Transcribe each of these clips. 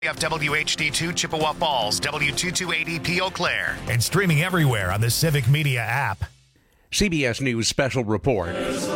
Of WHD2 Chippewa Falls, W228EP Eau Claire, and streaming everywhere on the Civic Media app. CBS News Special Report.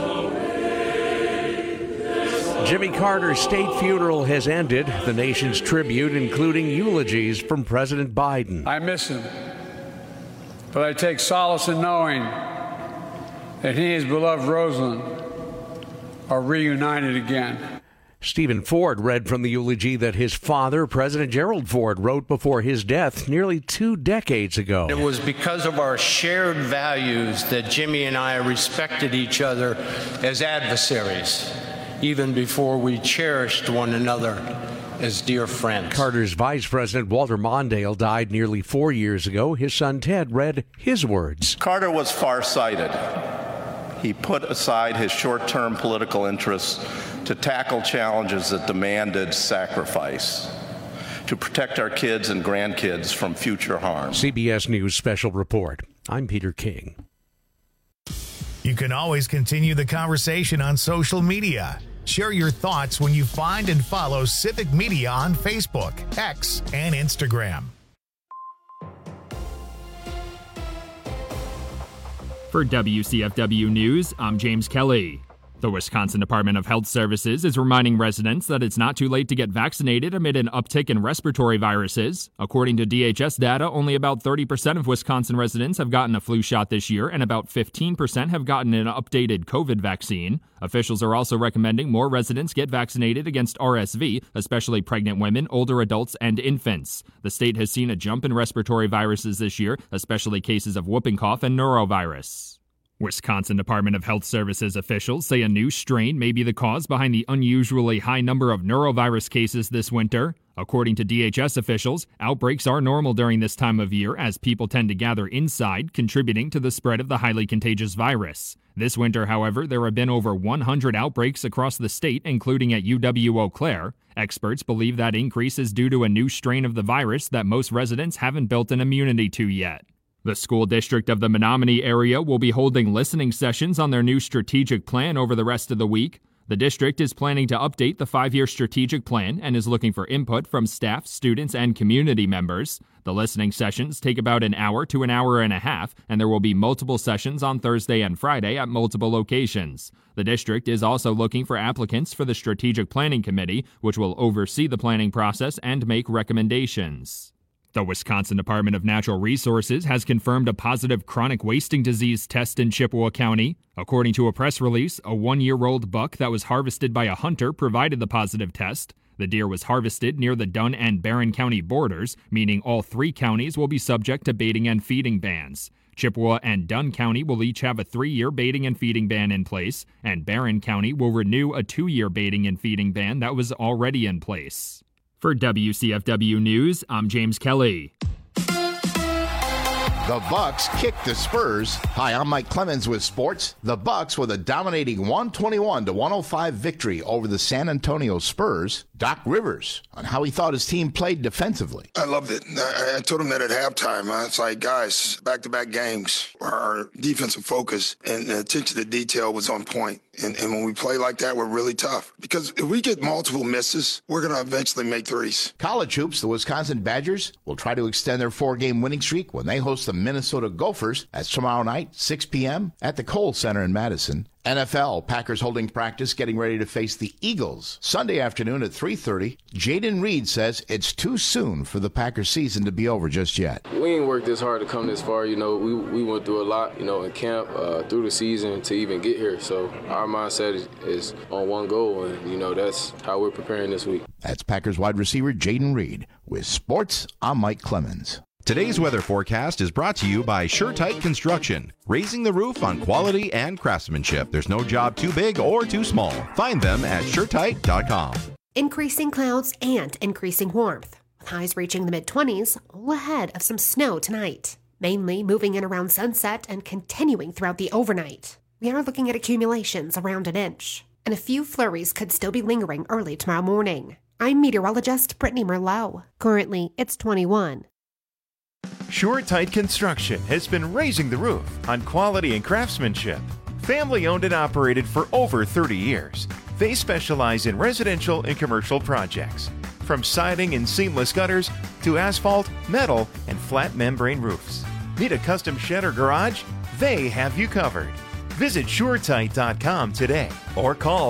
Jimmy Carter's state funeral has ended. The nation's tribute, including eulogies from President Biden. I miss him, but I take solace in knowing that he and his beloved Rosalind are reunited again. Stephen Ford read from the eulogy that his father, President Gerald Ford, wrote before his death nearly 2 decades ago. It was because of our shared values that Jimmy and I respected each other as adversaries, even before we cherished one another as dear friends. Carter's Vice President Walter Mondale died nearly 4 years ago. His son Ted read his words. Carter was farsighted. He put aside his short-term political interests to tackle challenges that demanded sacrifice, to protect our kids and grandkids from future harm. CBS News Special Report. I'm Peter King. You can always continue the conversation on social media. Share your thoughts when you find and follow Civic Media on Facebook, X, and Instagram. For WCFW News, I'm James Kelly. The Wisconsin Department of Health Services is reminding residents that it's not too late to get vaccinated amid an uptick in respiratory viruses. According to DHS data, only about 30% of Wisconsin residents have gotten a flu shot this year, and about 15% have gotten an updated COVID vaccine. Officials are also recommending more residents get vaccinated against RSV, especially pregnant women, older adults, and infants. The state has seen a jump in respiratory viruses this year, especially cases of whooping cough and norovirus. Wisconsin Department of Health Services officials say a new strain may be the cause behind the unusually high number of norovirus cases this winter. According to DHS officials, outbreaks are normal during this time of year as people tend to gather inside, contributing to the spread of the highly contagious virus. This winter, however, there have been over 100 outbreaks across the state, including at UW Eau Claire. Experts believe that increase is due to a new strain of the virus that most residents haven't built an immunity to yet. The school district of the Menominee area will be holding listening sessions on their new strategic plan over the rest of the week. The district is planning to update the 5-year strategic plan and is looking for input from staff, students, and community members. The listening sessions take about an hour to an hour and a half, and there will be multiple sessions on Thursday and Friday at multiple locations. The district is also looking for applicants for the Strategic Planning Committee, which will oversee the planning process and make recommendations. The Wisconsin Department of Natural Resources has confirmed a positive chronic wasting disease test in Chippewa County. According to a press release, a 1-year-old buck that was harvested by a hunter provided the positive test. The deer was harvested near the Dunn and Barron County borders, meaning all 3 counties will be subject to baiting and feeding bans. Chippewa and Dunn County will each have a 3-year baiting and feeding ban in place, and Barron County will renew a 2-year baiting and feeding ban that was already in place. For WCFW News, I'm James Kelly. The Bucks kicked the Spurs. Hi, I'm Mike Clemens with sports. The Bucks with a dominating 121-105 victory over the San Antonio Spurs. Doc Rivers on how he thought his team played defensively. I loved it. I told him that at halftime. It's like, guys, back-to-back games, our defensive focus and attention to detail was on point. And when we play like that, we're really tough. Because if we get multiple misses, we're going to eventually make threes. College hoops, the Wisconsin Badgers will try to extend their 4-game winning streak when they host the Minnesota Gophers. That's tomorrow night, 6 p.m. at the Kohl Center in Madison. NFL, Packers holding practice, getting ready to face the Eagles. Sunday afternoon at 3:30. Jayden Reed says it's too soon for the Packers season to be over just yet. We ain't worked this hard to come this far. We went through a lot, in camp, through the season to even get here. So our mindset is on one goal, and, that's how we're preparing this week. That's Packers wide receiver Jayden Reed. With sports, I'm Mike Clemens. Today's weather forecast is brought to you by SureTight Construction, raising the roof on quality and craftsmanship. There's no job too big or too small. Find them at SureTight.com. Increasing clouds and increasing warmth, with highs reaching the mid-20s, all ahead of some snow tonight, mainly moving in around sunset and continuing throughout the overnight. We are looking at accumulations around an inch, and a few flurries could still be lingering early tomorrow morning. I'm meteorologist Brittany Merlot. Currently, it's 21. SureTight Construction has been raising the roof on quality and craftsmanship. Family owned and operated for over 30 years. They specialize in residential and commercial projects. From siding and seamless gutters to asphalt, metal, and flat membrane roofs. Need a custom shed or garage? They have you covered. Visit SureTight.com today or call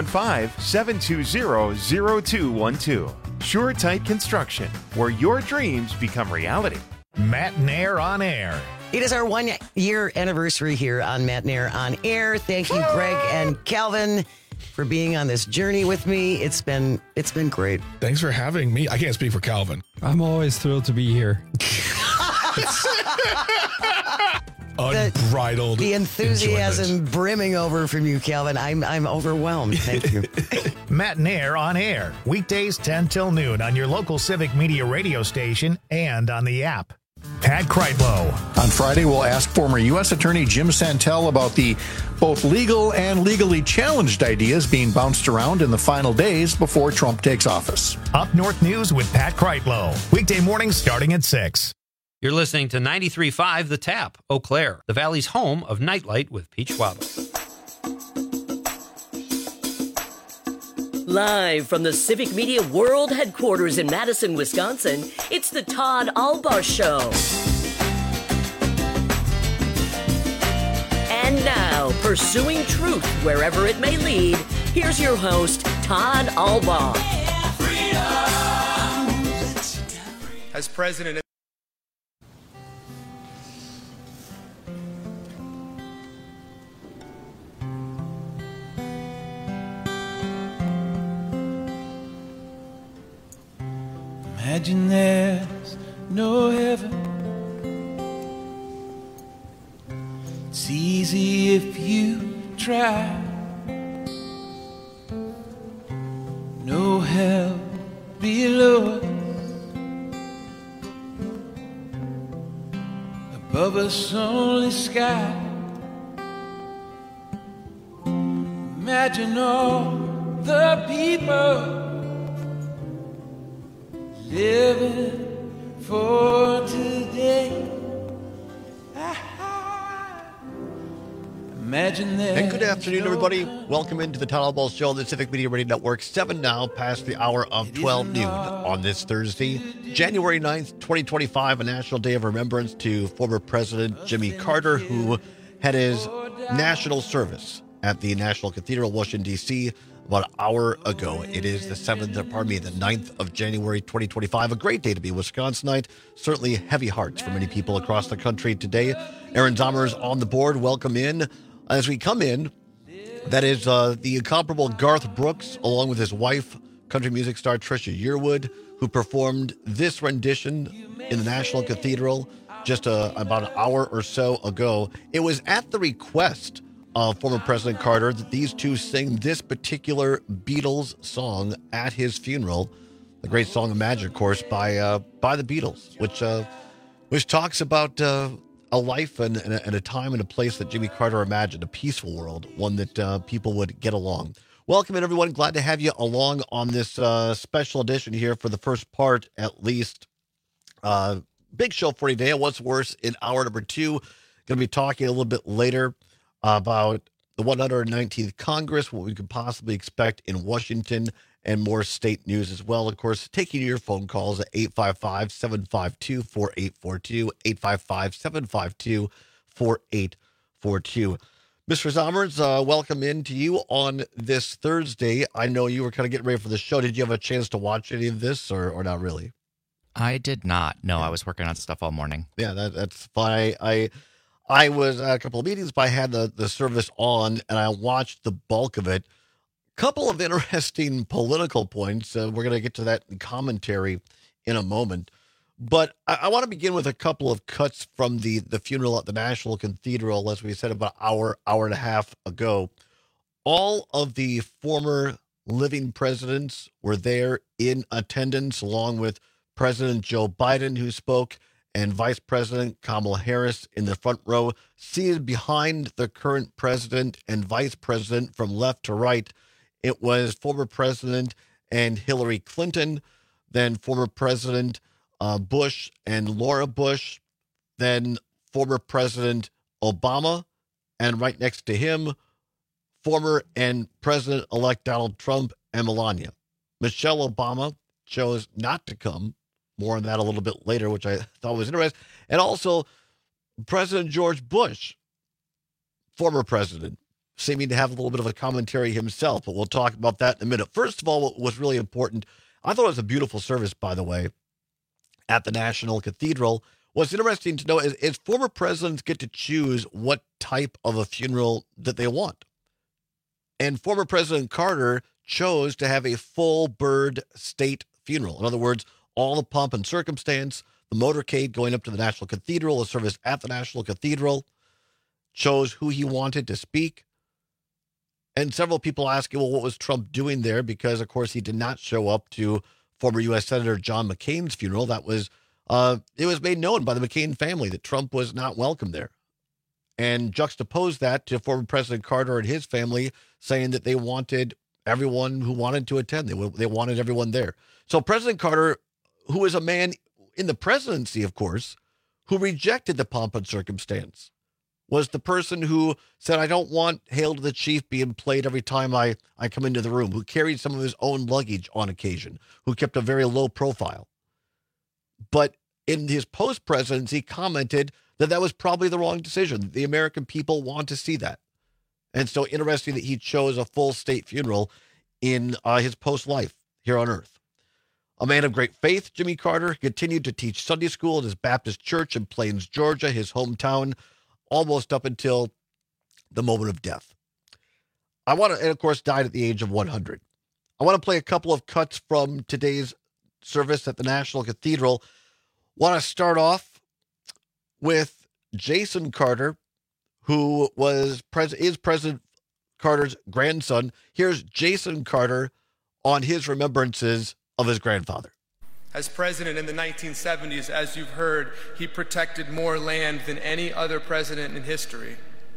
715-720-0212. SureTight Construction, where your dreams become reality. Matt Nair on Air. It is our 1 year anniversary here on Matt Nair on Air. Thank you, Greg and Calvin, for being on this journey with me. It's been great. Thanks for having me. I can't speak for Calvin. I'm always thrilled to be here. Unbridled. The enthusiasm enjoyment. brimming over from you, Calvin. I'm overwhelmed. Thank you. Matt Nair on Air. Weekdays 10 till noon on your local Civic Media radio station and on the app. Pat Kreitlow. On Friday, we'll ask former U.S. Attorney Jim Santel about the both legal and legally challenged ideas being bounced around in the final days before Trump takes office. Up North News with Pat Kreitlow. Weekday mornings starting at 6. You're listening to 93.5 The Tap, Eau Claire, the Valley's home of Nightlight with Pete Schwaba. Live from the Civic Media World Headquarters in Madison, Wisconsin, it's the Todd Albaugh Show. And now, pursuing truth wherever it may lead, here's your host, Todd Albaugh. As president, imagine there's no heaven. It's easy if you try. No hell below us. Above us only sky. Imagine all the people living for today. Imagine that. And good afternoon, everybody. Welcome into the Todd Albaugh Show on the Civic Media Radio Network. 7 now, past the hour of 12 noon on this Thursday, January 9th, 2025, a national day of remembrance to former President Jimmy Carter, who had his national service at the National Cathedral, Washington, D.C., about an hour ago. It is the 9th of January, 2025. A great day to be a Wisconsinite. Certainly heavy hearts for many people across the country today. Aaron Zomer is on the board. Welcome in. As we come in, that is the incomparable Garth Brooks, along with his wife, country music star Trisha Yearwood, who performed this rendition in the National Cathedral just about an hour or so ago. It was at the request of former President Carter that these two sing this particular Beatles song at his funeral. The great song Imagine, of course, by the Beatles, which talks about a life and a time and a place that Jimmy Carter imagined, a peaceful world, one that people would get along. Welcome in, everyone. Glad to have you along on this special edition here for the first part, at least. Big show for you today. What's worse in hour number 2. Going to be talking a little bit later about the 119th Congress, what we could possibly expect in Washington, and more state news as well. Of course, taking your phone calls at 855-752-4842, 855-752-4842. Mr. Zomers, welcome in to you on this Thursday. I know you were kind of getting ready for the show. Did you have a chance to watch any of this or not really? I did not. No, I was working on stuff all morning. Yeah, that's fine. I was at a couple of meetings, but I had the service on, and I watched the bulk of it. Couple of interesting political points. We're going to get to that in commentary in a moment. But I want to begin with a couple of cuts from the funeral at the National Cathedral, as we said about an hour and a half ago. All of the former living presidents were there in attendance, along with President Joe Biden, who spoke, and Vice President Kamala Harris in the front row, seated behind the current president and vice president from left to right. It was former President and Hillary Clinton, then former President Bush and Laura Bush, then former President Obama, and right next to him, former and President-elect Donald Trump and Melania. Michelle Obama chose not to come. More on that a little bit later, which I thought was interesting. And also, President George Bush, former president, seeming to have a little bit of a commentary himself, but we'll talk about that in a minute. First of all, what was really important, I thought it was a beautiful service, by the way, at the National Cathedral. What's interesting to know is former presidents get to choose what type of a funeral that they want. And former President Carter chose to have a full bird state funeral. In other words, all the pomp and circumstance, the motorcade going up to the National Cathedral, a service at the National Cathedral, chose who he wanted to speak. And several people asking, well, what was Trump doing there? Because, of course, he did not show up to former U.S. Senator John McCain's funeral. That was, it was made known by the McCain family that Trump was not welcome there. And juxtapose that to former President Carter and his family saying that they wanted everyone who wanted to attend. They wanted everyone there. So President Carter, who is a man in the presidency, of course, who rejected the pomp and circumstance, was the person who said, I don't want Hail to the Chief being played every time I come into the room, who carried some of his own luggage on occasion, who kept a very low profile. But in his post-presidency commented that was probably the wrong decision. The American people want to see that. And so interesting that he chose a full state funeral in his post-life here on Earth. A man of great faith, Jimmy Carter continued to teach Sunday school at his Baptist church in Plains, Georgia, his hometown, almost up until the moment of death. And of course, died at the age of 100. I want to play a couple of cuts from today's service at the National Cathedral. Want to start off with Jason Carter, who is President Carter's grandson. Here's Jason Carter on his remembrances of his grandfather. As president in the 1970s, as you've heard, he protected more land than any other president in history.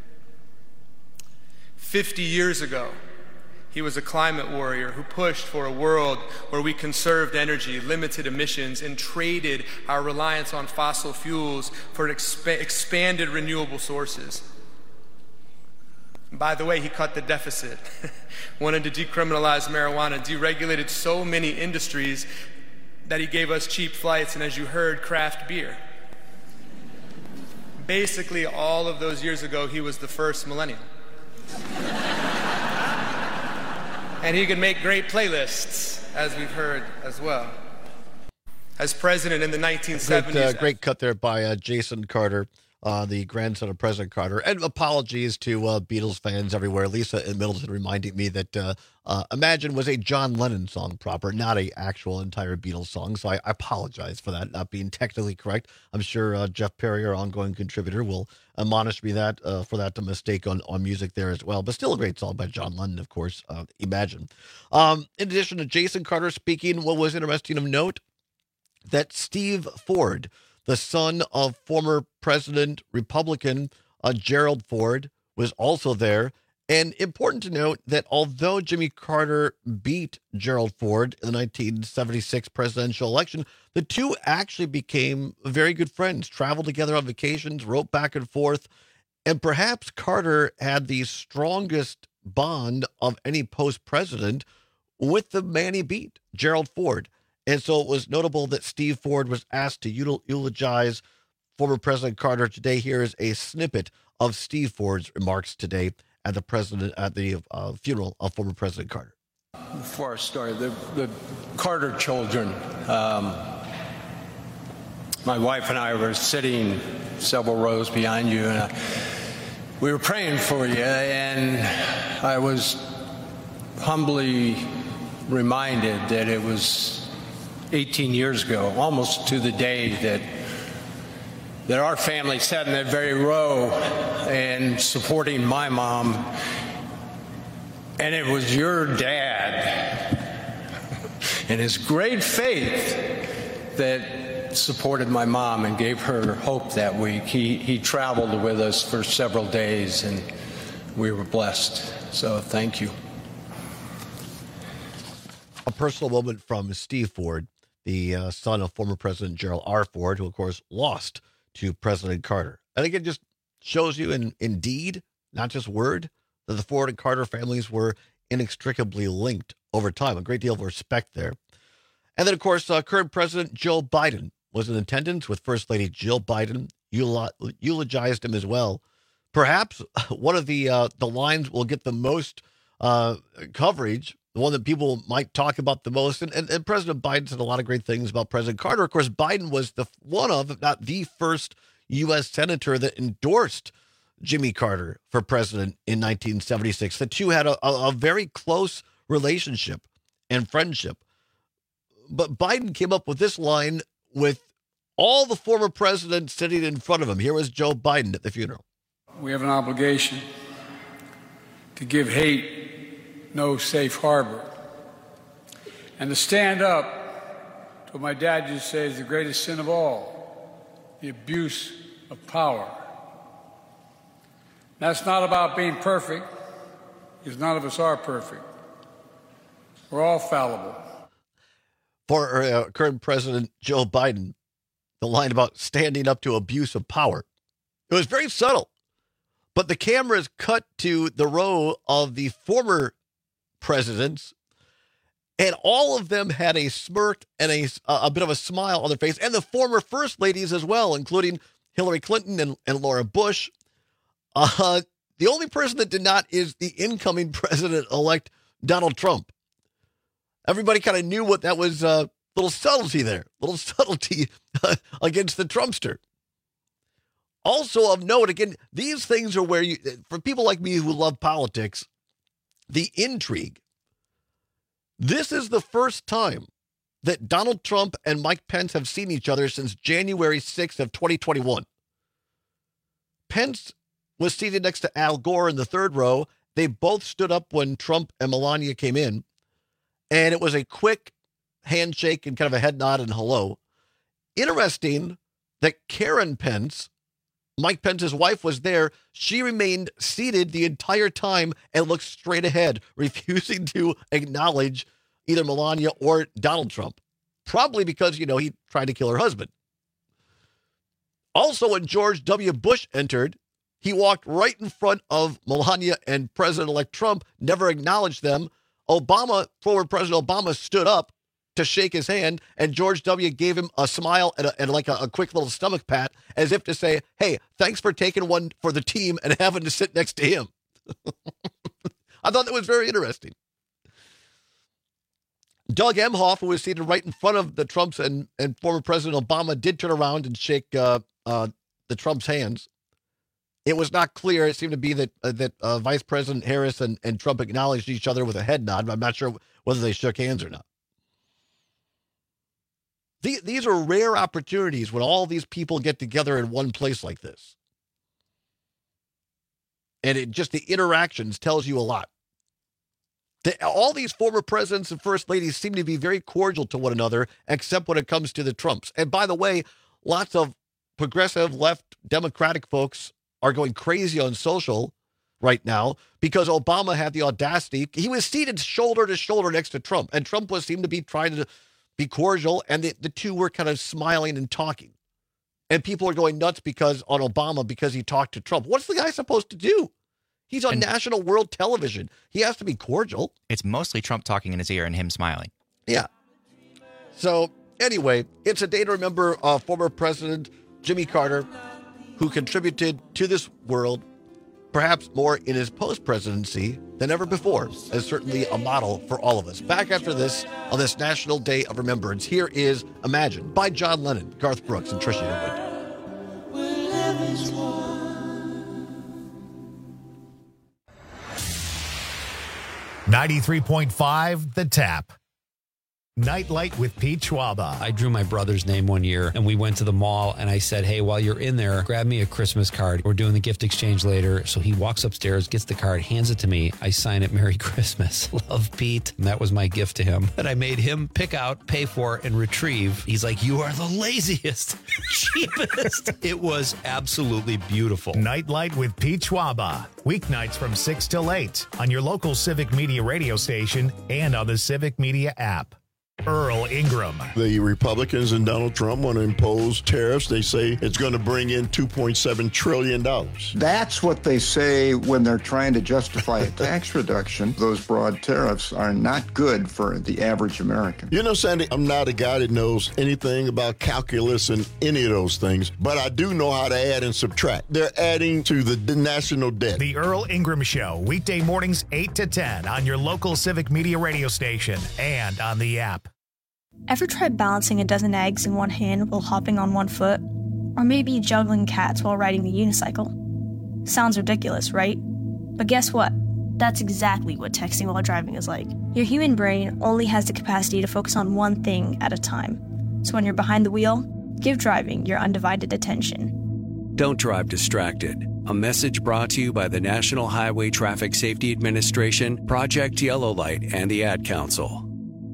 50 years ago, he was a climate warrior who pushed for a world where we conserved energy, limited emissions, and traded our reliance on fossil fuels for expanded renewable sources. And by the way, he cut the deficit, wanted to decriminalize marijuana, deregulated so many industries that he gave us cheap flights and, as you heard, craft beer. Basically, all of those years ago, he was the first millennial. And he could make great playlists, as we've heard as well. As president in the 1970s... Great cut there by Jason Carter, the grandson of President Carter. And apologies to Beatles fans everywhere. Lisa in Middleton reminding me that Imagine was a John Lennon song proper, not a actual entire Beatles song. So I apologize for that not being technically correct. I'm sure Jeff Perry, our ongoing contributor, will admonish me for that mistake on music there as well. But still a great song by John Lennon, of course, Imagine. In addition to Jason Carter speaking, what was interesting of note, that Steve Ford, the son of former President Republican Gerald Ford, was also there. And important to note that although Jimmy Carter beat Gerald Ford in the 1976 presidential election, the two actually became very good friends, traveled together on vacations, wrote back and forth. And perhaps Carter had the strongest bond of any post-president with the man he beat, Gerald Ford. And so it was notable that Steve Ford was asked to eulogize former President Carter. Today, here is a snippet of Steve Ford's remarks today at the funeral of former President Carter. Before I start, the Carter children, my wife and I were sitting several rows behind you, and we were praying for you, and I was humbly reminded that it was 18 years ago, almost to the day, that our family sat in that very row and supporting my mom, and it was your dad and his great faith that supported my mom and gave her hope that week. He traveled with us for several days, and we were blessed. So thank you. A personal moment from Steve Ford, the son of former President Gerald R. Ford, who, of course, lost to President Carter. I think it just shows you in deed, not just word, that the Ford and Carter families were inextricably linked over time. A great deal of respect there. And then, of course, current President Joe Biden was in attendance with First Lady Jill Biden, eulogized him as well. Perhaps one of the lines will get the most coverage, the one that people might talk about the most. And President Biden said a lot of great things about President Carter. Of course, Biden was one of, if not the first U.S. senator that endorsed Jimmy Carter for president in 1976. The two had a very close relationship and friendship. But Biden came up with this line with all the former presidents sitting in front of him. Here was Joe Biden at the funeral. We have an obligation to give hate no safe harbor and to stand up to what my dad used to say is the greatest sin of all, the abuse of power. That's not about being perfect, because none of us are perfect. We're all fallible. For current President Joe Biden, the line about standing up to abuse of power, it was very subtle. But the cameras cut to the row of the former presidents, and all of them had a smirk and a bit of a smile on their face, and the former first ladies as well, including Hillary Clinton and Laura Bush. The only person that did not is the incoming president-elect Donald Trump. Everybody kind of knew what that was, little subtlety there, little subtlety against the Trumpster. Also of note, again, these things are where for people like me who love politics, the intrigue. This is the first time that Donald Trump and Mike Pence have seen each other since January 6th of 2021. Pence was seated next to Al Gore in the third row. They both stood up when Trump and Melania came in. And it was a quick handshake and kind of a head nod and hello. Interesting that Karen Pence, Mike Pence's wife, was there. She remained seated the entire time and looked straight ahead, refusing to acknowledge either Melania or Donald Trump. Probably because, he tried to kill her husband. Also, when George W. Bush entered, he walked right in front of Melania and President-elect Trump, never acknowledged them. Former President Obama stood up to shake his hand, and George W. gave him a smile and like a quick little stomach pat, as if to say, hey, thanks for taking one for the team and having to sit next to him. I thought that was very interesting. Doug Emhoff, who was seated right in front of the Trumps and former President Obama, did turn around and shake the Trumps' hands. It was not clear. It seemed to be that Vice President Harris and Trump acknowledged each other with a head nod. I'm not sure whether they shook hands or not. These are rare opportunities when all these people get together in one place like this. And the interactions tells you a lot. All these former presidents and first ladies seem to be very cordial to one another, except when it comes to the Trumps. And by the way, lots of progressive left Democratic folks are going crazy on social right now because Obama had the audacity. He was seated shoulder to shoulder next to Trump, and Trump seemed to be trying to be cordial, and the two were kind of smiling and talking. And people are going nuts on Obama because he talked to Trump. What's the guy supposed to do? He's on national world television. He has to be cordial. It's mostly Trump talking in his ear and him smiling. Yeah. So anyway, it's a day to remember former President Jimmy Carter, who contributed to this world perhaps more in his post-presidency than ever before, as certainly a model for all of us. Back after this, on this National Day of Remembrance, here is Imagine by John Lennon, Garth Brooks, and Trisha Yearwood. 93.5 The Tap. Nightlight with Pete Schwaba. I drew my brother's name one year, and we went to the mall, and I said, hey, while you're in there, grab me a Christmas card. We're doing the gift exchange later. So he walks upstairs, gets the card, hands it to me. I sign it, Merry Christmas. Love, Pete. And that was my gift to him. And I made him pick out, pay for, and retrieve. He's like, you are the laziest, cheapest. It was absolutely beautiful. Nightlight with Pete Schwaba. Weeknights from 6 till 8 on your local Civic Media radio station and on the Civic Media app. Earl Ingram. The Republicans and Donald Trump want to impose tariffs. They say it's going to bring in $2.7 trillion. That's what they say when they're trying to justify a tax reduction. Those broad tariffs are not good for the average American. You know, Sandy, I'm not a guy that knows anything about calculus and any of those things, but I do know how to add and subtract. They're adding to the national debt. The Earl Ingram Show, weekday mornings 8 to 10 on your local Civic Media radio station and on the app. Ever tried balancing a dozen eggs in one hand while hopping on one foot? Or maybe juggling cats while riding the unicycle? Sounds ridiculous, right? But guess what? That's exactly what texting while driving is like. Your human brain only has the capacity to focus on one thing at a time. So when you're behind the wheel, give driving your undivided attention. Don't drive distracted. A message brought to you by the National Highway Traffic Safety Administration, Project Yellow Light, and the Ad Council.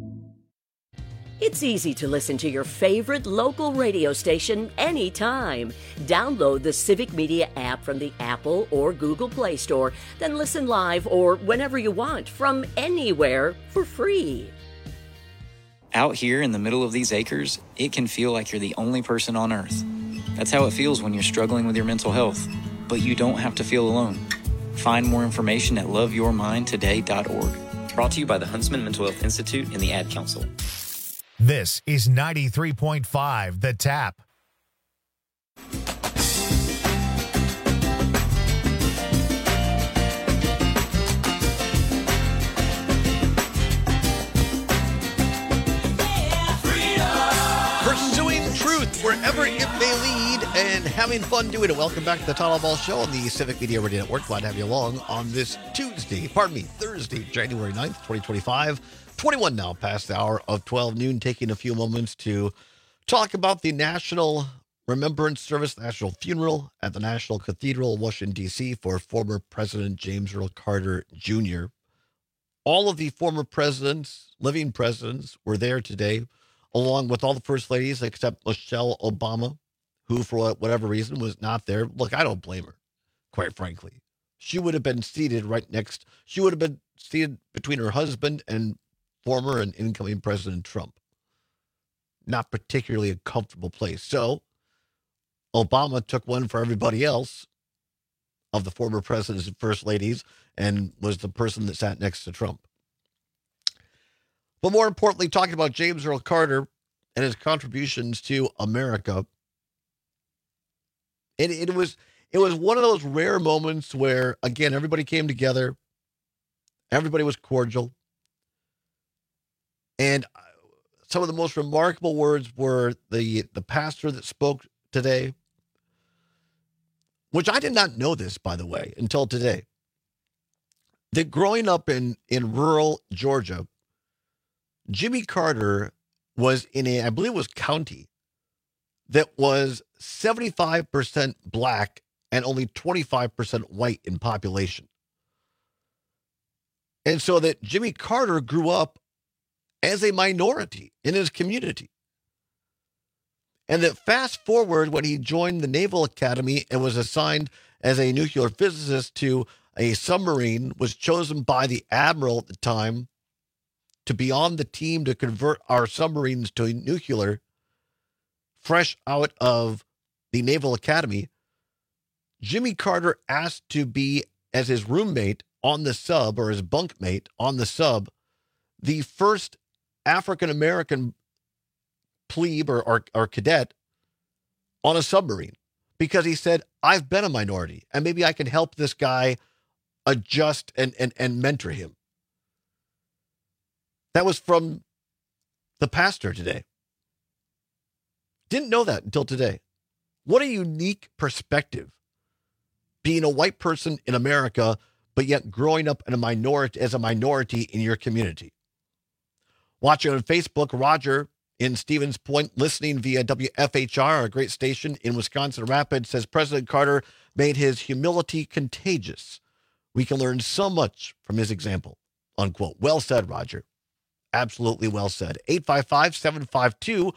It's easy to listen to your favorite local radio station anytime. Download the Civic Media app from the Apple or Google Play Store, then listen live or whenever you want from anywhere for free. Out here in the middle of these acres, it can feel like you're the only person on Earth. That's how it feels when you're struggling with your mental health. But you don't have to feel alone. Find more information at loveyourmindtoday.org. Brought to you by the Huntsman Mental Health Institute and the Ad Council. This is 93.5 The Tap. Pursuing truth wherever it may lead and having fun doing it. Welcome back to the Todd Ball Show on the Civic Media Radio Network. Glad to have you along on this Thursday, January 9th, 2025. 21 now past the hour of 12 noon, taking a few moments to talk about the National Remembrance Service, National Funeral at the National Cathedral, Washington, D.C. for former President James Earl Carter Jr. All of the former presidents, living presidents, were there today, along with all the first ladies except Michelle Obama, who for whatever reason was not there. Look, I don't blame her, quite frankly. She would have been seated between her husband and former and incoming President Trump. Not particularly a comfortable place. So Obama took one for everybody else of the former presidents and first ladies and was the person that sat next to Trump. But more importantly, talking about James Earl Carter and his contributions to America. It was one of those rare moments where, again, everybody came together. Everybody was cordial. And some of the most remarkable words were the pastor that spoke today, which I did not know this, by the way, until today. That growing up in rural Georgia, Jimmy Carter was in I believe it was county that was 75% black and only 25% white in population. And so that Jimmy Carter grew up as a minority in his community. And that fast forward when he joined the Naval Academy and was assigned as a nuclear physicist to a submarine, was chosen by the admiral at the time to be on the team to convert our submarines to nuclear, fresh out of the Naval Academy. Jimmy Carter asked to be, as his roommate on the sub, or his bunkmate on the sub, the first African-American plebe or cadet on a submarine, because he said, I've been a minority and maybe I can help this guy adjust and mentor him. That was from the pastor today. Didn't know that until today. What a unique perspective, being a white person in America, but yet growing up in as a minority in your community. Watching on Facebook, Roger in Stevens Point, listening via WFHR, a great station in Wisconsin Rapids, says President Carter made his humility contagious. We can learn so much from his example, unquote. Well said, Roger. Absolutely well said. 855-752-4842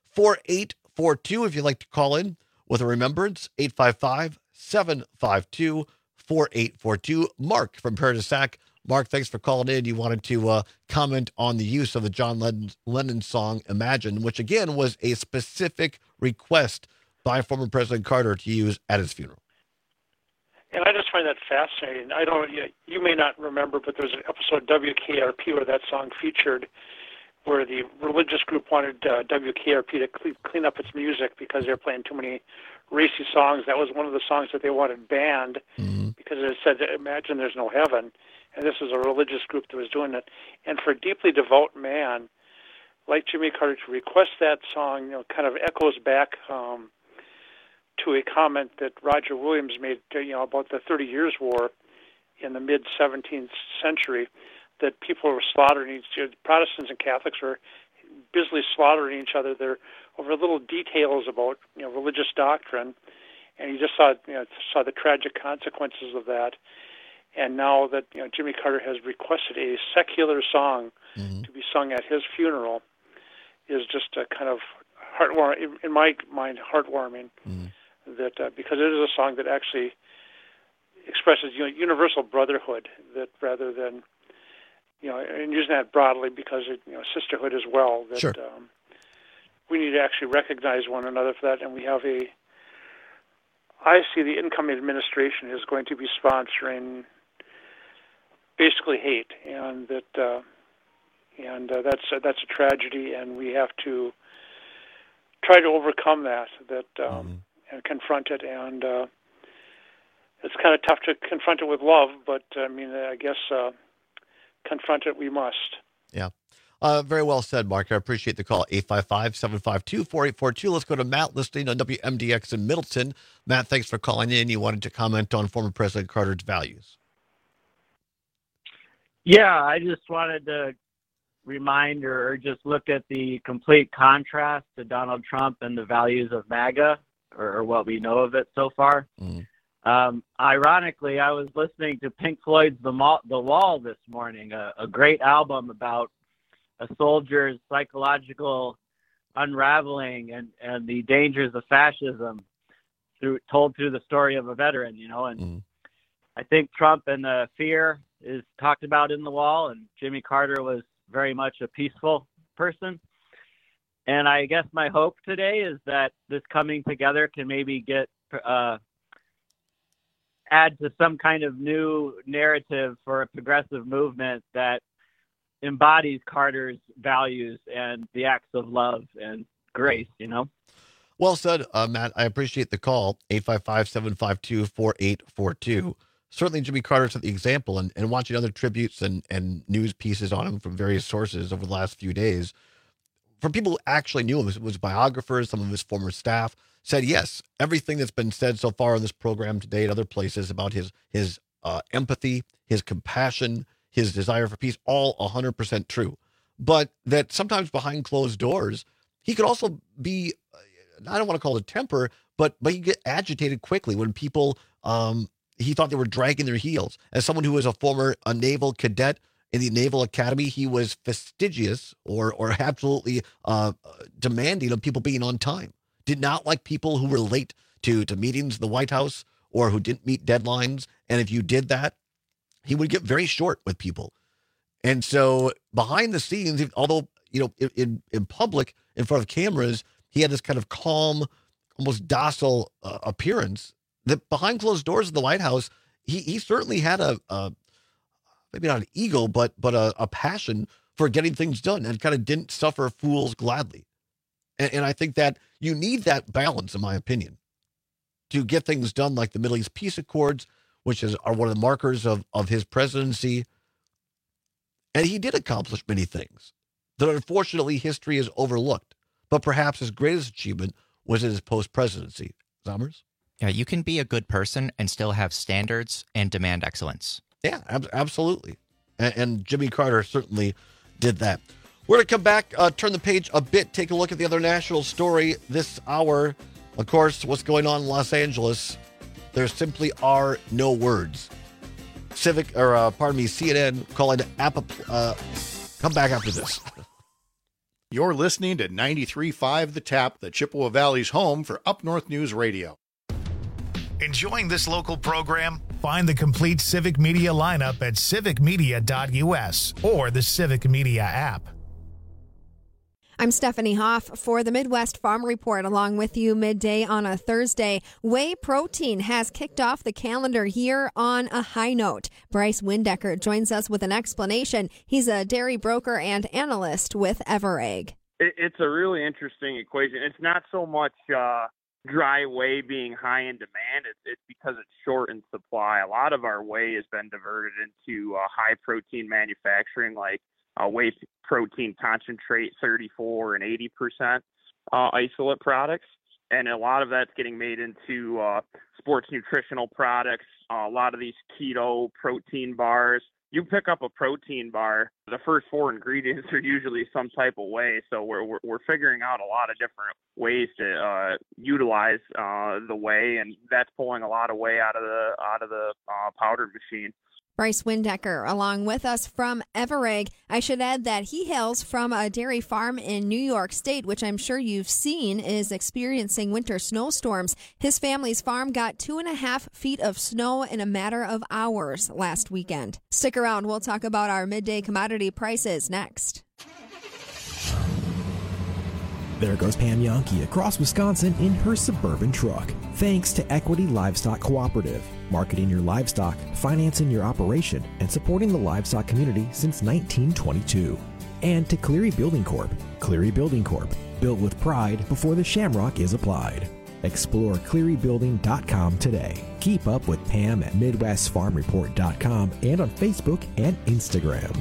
if you'd like to call in with a remembrance. 855-752-4842. Mark from Paradise Mark, thanks for calling in. You wanted to comment on the use of the John Lennon song Imagine, which again was a specific request by former President Carter to use at his funeral. And I just find that fascinating. I don't. You may not remember, but there was an episode of WKRP where that song featured, where the religious group wanted WKRP to clean up its music because they're playing too many racy songs. That was one of the songs that they wanted banned because it said, "Imagine there's no heaven," and this was a religious group that was doing it. And for a deeply devout man like Jimmy Carter to request that song, kind of echoes back to a comment that Roger Williams made, about the 30 Years' War in the mid-17th century, that people were slaughtering Protestants and Catholics were busily slaughtering each other there over little details about religious doctrine, and he just saw the tragic consequences of that. And now that Jimmy Carter has requested a secular song to be sung at his funeral, is just a kind of heartwarming, in my mind, heartwarming. That because it is a song that actually expresses universal brotherhood, that rather than and using that broadly because it, sisterhood as well. That sure. We need to actually recognize one another for that, and we have I see the incoming administration is going to be sponsoring basically hate, and that's a tragedy, and we have to try to overcome that. And confront it, and it's kind of tough to confront it with love, but I guess confront it we must. Yeah. Very well said, Mark. I appreciate the call. 855-752-4842. Let's go to Matt listening on WMDX in Middleton. Matt, thanks for calling in. You wanted to comment on former President Carter's values. Yeah, I just wanted to remind or just look at the complete contrast to Donald Trump and the values of MAGA, or what we know of it so far. Ironically, I was listening to Pink Floyd's The Wall this morning, a great album about a soldier's psychological unraveling and the dangers of fascism told through the story of a veteran, and I think Trump and the fear is talked about in The Wall, and Jimmy Carter was very much a peaceful person. And I guess my hope today is that this coming together can maybe add to some kind of new narrative for a progressive movement that embodies Carter's values and the acts of love and grace, Well said, Matt. I appreciate the call. 855-752-4842. Certainly Jimmy Carter set the example, and watching other tributes and news pieces on him from various sources over the last few days, from people who actually knew him, it was biographers, some of his former staff, said, yes, everything that's been said so far on this program today and other places about his empathy, his compassion, his desire for peace, all 100% true. But that sometimes behind closed doors, he could also be, I don't want to call it a temper, but he get agitated quickly when people, he thought they were dragging their heels. As someone who was a former naval cadet in the Naval Academy, he was fastidious or absolutely demanding of people being on time. Did not like people who were late to meetings in the White House or who didn't meet deadlines. And if you did that, he would get very short with people. And so behind the scenes, although, in public, in front of cameras, he had this kind of calm, almost docile appearance. That behind closed doors in the White House, he certainly had a maybe not an ego, but a passion for getting things done, and kind of didn't suffer fools gladly. And I think that you need that balance, in my opinion, to get things done, like the Middle East Peace Accords, which are one of the markers of his presidency. And he did accomplish many things that unfortunately history has overlooked. But perhaps his greatest achievement was in his post-presidency. Zommers? Yeah, you can be a good person and still have standards and demand excellence. Yeah, absolutely. And Jimmy Carter certainly did that. We're going to come back, turn the page a bit, take a look at the other national story this hour. Of course, what's going on in Los Angeles. There simply are no words. CNN calling come back after this. You're listening to 93.5 The Tap, the Chippewa Valley's home for Up North News Radio. Enjoying this local program? Find the complete Civic Media lineup at civicmedia.us or the Civic Media app. I'm Stephanie Hoff for the Midwest Farm Report, along with you midday on a Thursday. Whey protein has kicked off the calendar year on a high note. Bryce Windecker joins us with an explanation. He's a dairy broker and analyst with Everegg. It's a really interesting equation. It's not so much dry whey being high in demand. It's because it's short in supply. A lot of our whey has been diverted into high protein manufacturing, like whey protein concentrate 34 and 80% isolate products. And a lot of that's getting made into sports nutritional products, a lot of these keto protein bars. You pick up a protein bar, the first 4 ingredients are usually some type of whey. So we're figuring out a lot of different ways to utilize the whey, and that's pulling a lot of whey out of the powder machine. Bryce Windecker, along with us from Everegg. I should add that he hails from a dairy farm in New York State, which I'm sure you've seen is experiencing winter snowstorms. His family's farm got 2.5 feet of snow in a matter of hours last weekend. Stick around. We'll talk about our midday commodity prices next. There goes Pam Yonke across Wisconsin in her Suburban truck. Thanks to Equity Livestock Cooperative, marketing your livestock, financing your operation, and supporting the livestock community since 1922. And to Cleary Building Corp. Cleary Building Corp. Built with pride before the shamrock is applied. Explore clearybuilding.com today. Keep up with Pam at MidwestFarmReport.com and on Facebook and Instagram.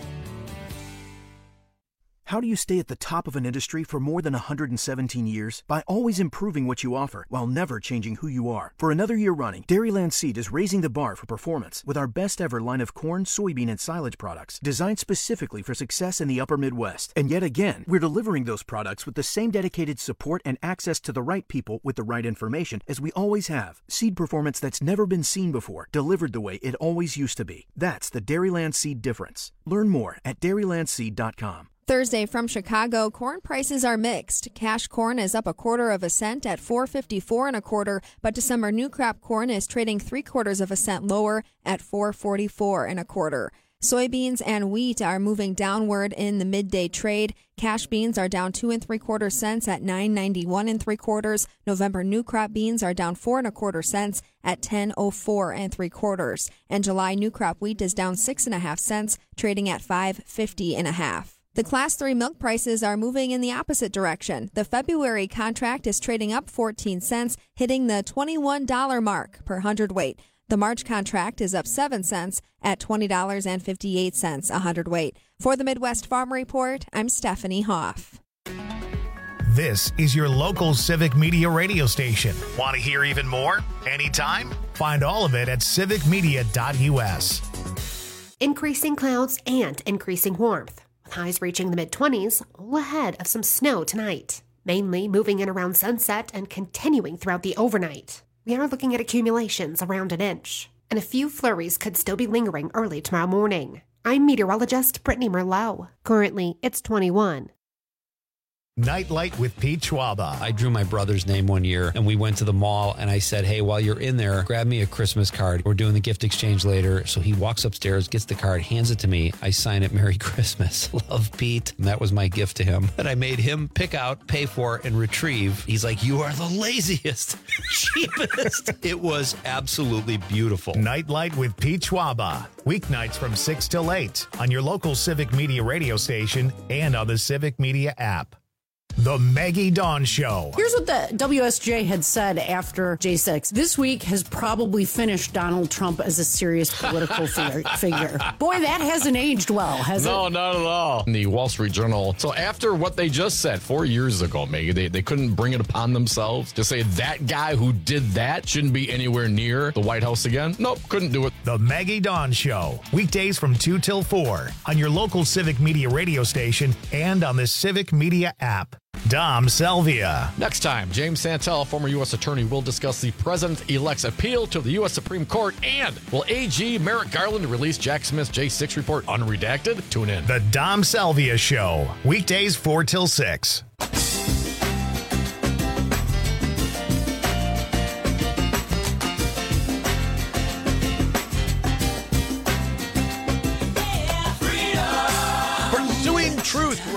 How do you stay at the top of an industry for more than 117 years? By always improving what you offer while never changing who you are. For another year running, Dairyland Seed is raising the bar for performance with our best ever line of corn, soybean, and silage products designed specifically for success in the upper Midwest. And yet again, we're delivering those products with the same dedicated support and access to the right people with the right information as we always have. Seed performance that's never been seen before, delivered the way it always used to be. That's the Dairyland Seed difference. Learn more at dairylandseed.com. Thursday from Chicago, corn prices are mixed. Cash corn is up 1/4 cent at $4.54 1/4, but December new crop corn is trading 3/4 cent lower at $4.44 1/4. Soybeans and wheat are moving downward in the midday trade. Cash beans are down 2 3/4 cents at $9.91 3/4. November new crop beans are down 4 1/4 cents at $10.04 3/4. And July new crop wheat is down 6 1/2 cents, trading at $5.50 1/2. The Class 3 milk prices are moving in the opposite direction. The February contract is trading up 14 cents, hitting the $21 mark per hundredweight. The March contract is up 7 cents at $20.58 a hundredweight. For the Midwest Farm Report, I'm Stephanie Hoff. This is your local Civic Media radio station. Want to hear even more? Anytime? Find all of it at civicmedia.us. Increasing clouds and increasing warmth, with highs reaching the mid-20s, all ahead of some snow tonight, mainly moving in around sunset and continuing throughout the overnight. We are looking at accumulations around 1 inch, and a few flurries could still be lingering early tomorrow morning. I'm meteorologist Brittany Merlot. Currently, it's 21. Nightlight with Pete Schwaba. I drew my brother's name one year, and we went to the mall, and I said, hey, while you're in there, grab me a Christmas card. We're doing the gift exchange later. So he walks upstairs, gets the card, hands it to me. I sign it, Merry Christmas. Love, Pete. And that was my gift to him. And I made him pick out, pay for, and retrieve. He's like, you are the laziest, cheapest. It was absolutely beautiful. Nightlight with Pete Schwaba. Weeknights from 6 till 8 on your local Civic Media radio station and on the Civic Media app. The Maggie Dawn Show. Here's what the WSJ had said after J6. This week has probably finished Donald Trump as a serious political figure. Boy, that hasn't aged well, has it? No, not at all. In the Wall Street Journal. So after what they just said 4 years ago, Maggie, they couldn't bring it upon themselves to say that guy who did that shouldn't be anywhere near the White House again. Nope, couldn't do it. The Maggie Dawn Show. Weekdays from 2 till 4 on your local Civic Media radio station and on the Civic Media app. Dom Salvia. Next time, James Santel, former U.S. Attorney, will discuss the President-elect's appeal to the U.S. Supreme Court, and will AG Merrick Garland release Jack Smith's J6 report unredacted? Tune in. The Dom Salvia Show. Weekdays 4 till 6.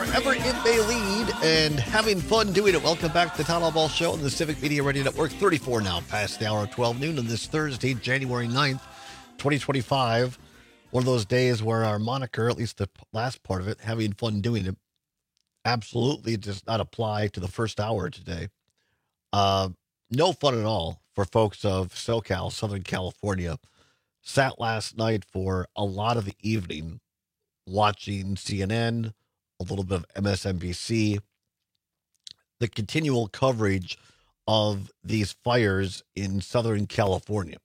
wherever it may lead, and having fun doing it. Welcome back to the Town Hall Ball Show on the Civic Media Radio Network. 34 now past the hour of 12 noon on this Thursday, January 9th, 2025. One of those days where our moniker, at least the last part of it, having fun doing it, absolutely does not apply to the first hour today. No fun at all for folks of SoCal, Southern California. Sat last night for a lot of the evening watching CNN, a little bit of MSNBC, the continual coverage of these fires in Southern California.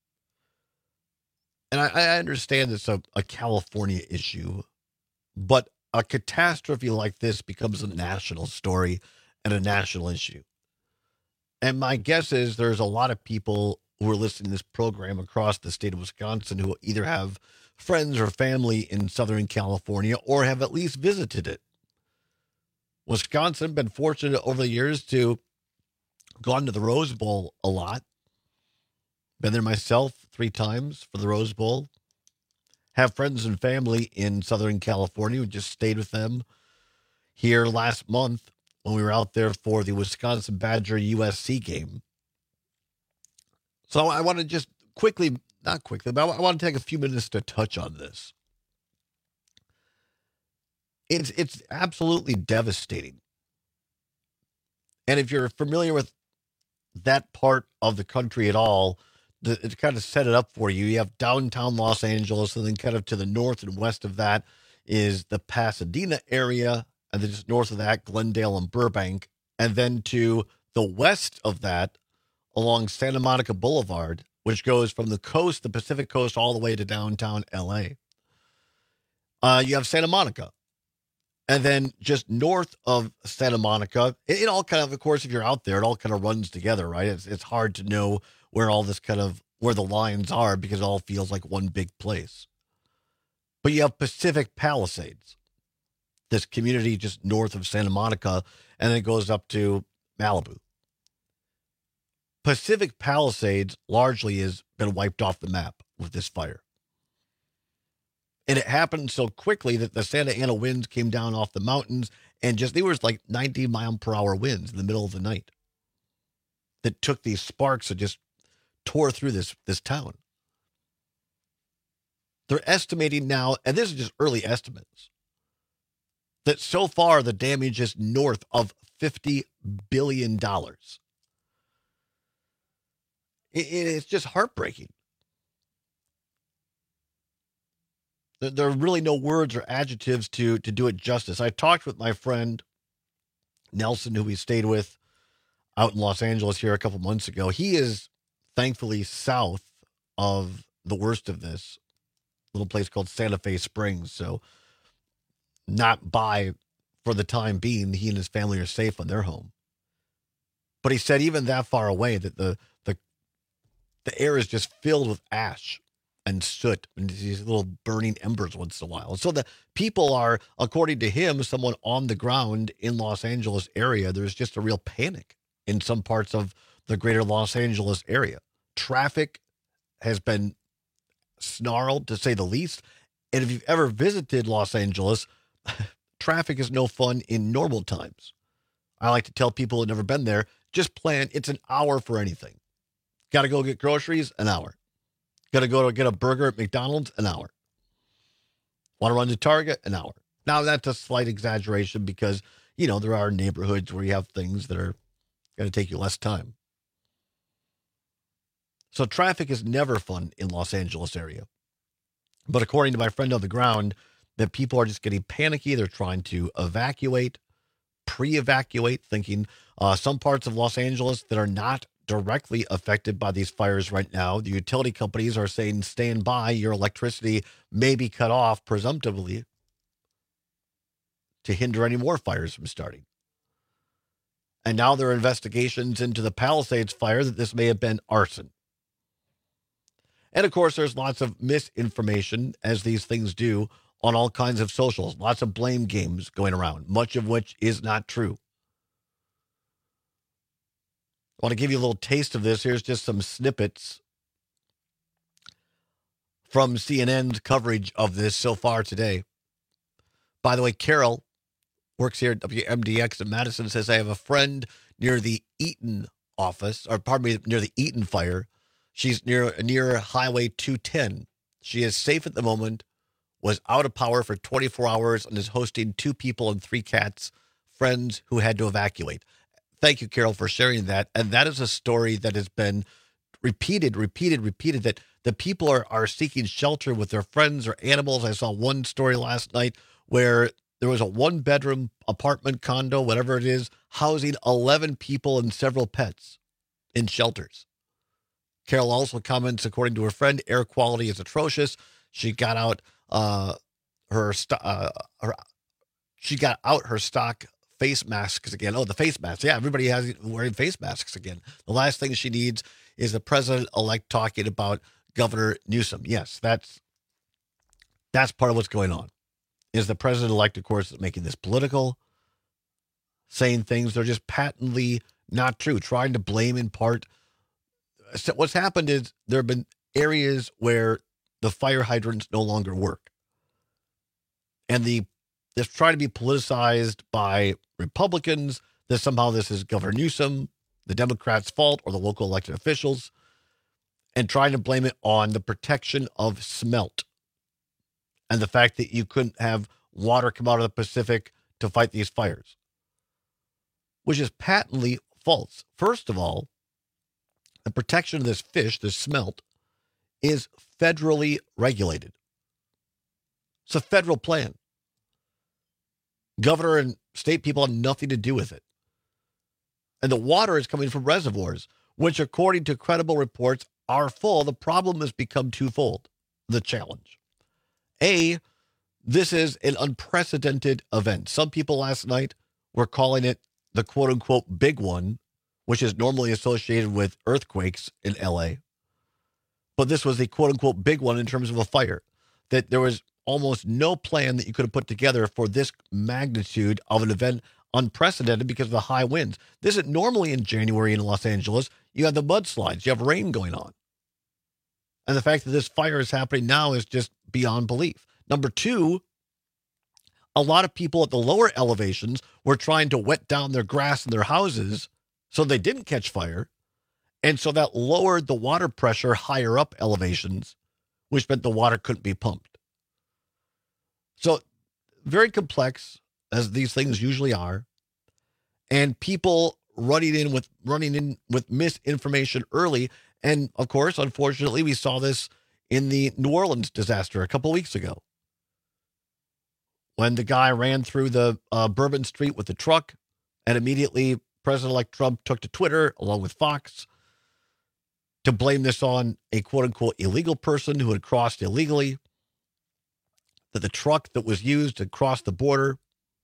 And I understand it's a California issue, but a catastrophe like this becomes a national story and a national issue. And my guess is there's a lot of people who are listening to this program across the state of Wisconsin who either have friends or family in Southern California or have at least visited it. Wisconsin, been fortunate over the years to gone to the Rose Bowl a lot. Been there myself 3 times for the Rose Bowl. Have friends and family in Southern California. We just stayed with them here last month when we were out there for the Wisconsin Badger USC game. So I want to just not quickly, but I want to take a few minutes to touch on this. It's absolutely devastating. And if you're familiar with that part of the country at all, to kind of set it up for you, you have downtown Los Angeles, and then kind of to the north and west of that is the Pasadena area, and then just north of that, Glendale and Burbank, and then to the west of that, along Santa Monica Boulevard, which goes from the coast, the Pacific coast, all the way to downtown L.A. You have Santa Monica. And then just north of Santa Monica, it all kind of course, if you're out there, it all kind of runs together, right? It's hard to know where all this where the lines are because it all feels like one big place. But you have Pacific Palisades, this community just north of Santa Monica, and then it goes up to Malibu. Pacific Palisades largely has been wiped off the map with this fire. And it happened so quickly that the Santa Ana winds came down off the mountains and there was like 90-mile-per-hour winds in the middle of the night that took these sparks and just tore through this town. They're estimating now, and this is just early estimates, that so far the damage is north of $50 billion. It's just heartbreaking. There are really no words or adjectives to do it justice. I talked with my friend Nelson, who we stayed with out in Los Angeles here a couple months ago. He is thankfully south of the worst of this little place called Santa Fe Springs. So not by, for the time being, he and his family are safe on their home. But he said even that far away that the air is just filled with ash and soot and these little burning embers once in a while. So the people are, according to him, someone on the ground in Los Angeles area, there's just a real panic in some parts of the greater Los Angeles area. Traffic has been snarled, to say the least. And if you've ever visited Los Angeles, traffic is no fun in normal times. I like to tell people who've never been there, just plan, it's an hour for anything. Got to go get groceries, an hour. Got to go to get a burger at McDonald's, an hour. Want to run to Target, an hour. Now, that's a slight exaggeration because, there are neighborhoods where you have things that are going to take you less time. So traffic is never fun in Los Angeles area. But according to my friend on the ground, that people are just getting panicky. They're trying to evacuate, pre-evacuate, thinking some parts of Los Angeles that are not directly affected by these fires right now. The utility companies are saying, stand by, your electricity may be cut off, presumptively, to hinder any more fires from starting. And now there are investigations into the Palisades fire that this may have been arson. And of course, there's lots of misinformation, as these things do, on all kinds of socials. Lots of blame games going around, much of which is not true. I want to give you a little taste of this. Here's just some snippets from CNN's coverage of this so far today. By the way, Carol, works here at WMDX in Madison, says, I have a friend near the Eaton office, or pardon me, near the Eaton fire. She's near Highway 210. She is safe at the moment, was out of power for 24 hours, and is hosting 2 people and 3 cats, friends who had to evacuate. Thank you, Carol, for sharing that. And that is a story that has been repeated, that the people are seeking shelter with their friends or animals. I saw one story last night where there was a 1-bedroom apartment condo, whatever it is, housing 11 people and several pets in shelters. Carol also comments, according to her friend, air quality is atrocious. She got out her stock face masks again. Oh, the face masks. Yeah, everybody has wearing face masks again. The last thing she needs is the president-elect talking about Governor Newsom. Yes, that's part of what's going on. Is the president-elect, of course, making this political, saying things that are just patently not true, trying to blame in part. So what's happened is there have been areas where the fire hydrants no longer work. And they're trying to be politicized by Republicans that somehow this is Governor Newsom, the Democrats' fault, or the local elected officials, and trying to blame it on the protection of smelt and the fact that you couldn't have water come out of the Pacific to fight these fires, which is patently false. First of all, the protection of this fish, this smelt, is federally regulated. It's a federal plan. Governor and state people have nothing to do with it. And the water is coming from reservoirs, which, according to credible reports, are full. The problem has become twofold, the challenge. A, this is an unprecedented event. Some people last night were calling it the quote-unquote big one, which is normally associated with earthquakes in L.A. But this was the quote-unquote big one in terms of a fire, that there was almost no plan that you could have put together for this magnitude of an event, unprecedented because of the high winds. This is normally in January in Los Angeles. You have the mudslides, you have rain going on. And the fact that this fire is happening now is just beyond belief. Number 2, a lot of people at the lower elevations were trying to wet down their grass in their houses so they didn't catch fire. And so that lowered the water pressure higher up elevations, which meant the water couldn't be pumped. So very complex, as these things usually are, and people running in with misinformation early. And of course, unfortunately, we saw this in the New Orleans disaster a couple weeks ago, when the guy ran through the Bourbon Street with the truck, and immediately President-elect Trump took to Twitter, along with Fox, to blame this on a quote-unquote illegal person who had crossed illegally, that the truck that was used to cross the border,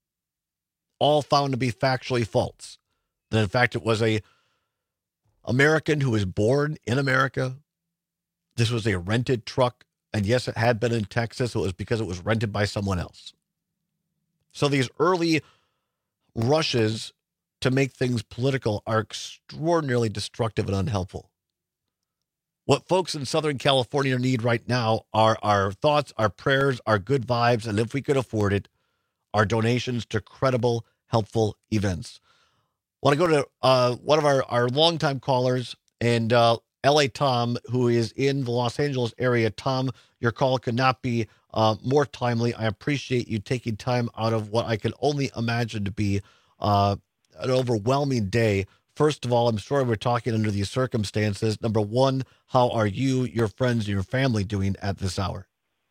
all found to be factually false. That in fact it was a American who was born in America. This was a rented truck, and yes, it had been in Texas. It was because it was rented by someone else. So these early rushes to make things political are extraordinarily destructive and unhelpful. What folks in Southern California need right now are our thoughts, our prayers, our good vibes, and if we could afford it, our donations to credible, helpful events. I want to go to one of our longtime callers, and L.A. Tom, who is in the Los Angeles area. Tom, your call could not be more timely. I appreciate you taking time out of what I can only imagine to be an overwhelming day. First of all, I'm sorry we're talking under these circumstances. Number 1, how are you, your friends, and your family doing at this hour?